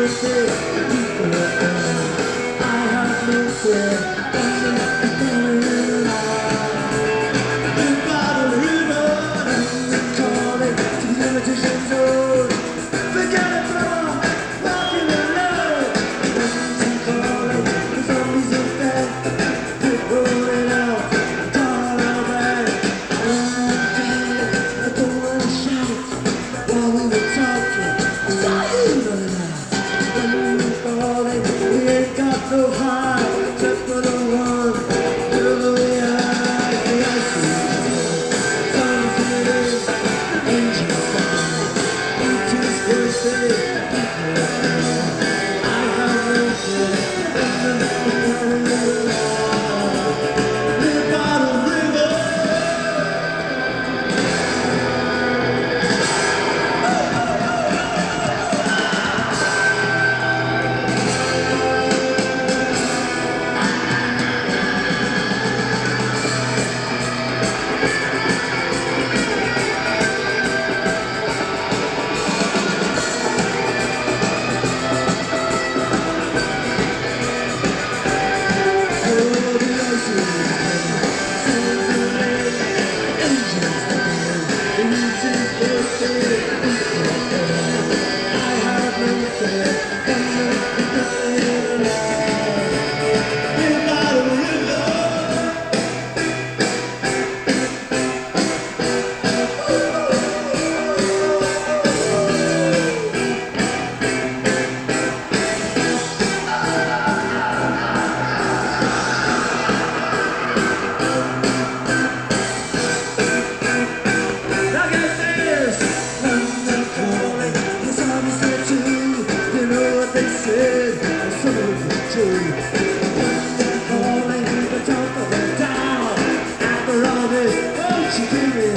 birthday, people are gone. I have no fear, I'm not going out. Live by the river, and they call it to the imitation zone. Forget it, brother, walking alone. And they call it the zombies of death. They're rolling out, all over. I don't want to shout it while we were talking. I saw you running out. When we were falling, we ain't got no high except for the one. Wherever we are, the ice is songs in it, angels fly. It's his birthday, people are gone. I have no fear, I'm not going out. Live by the river. After all this, won't you give me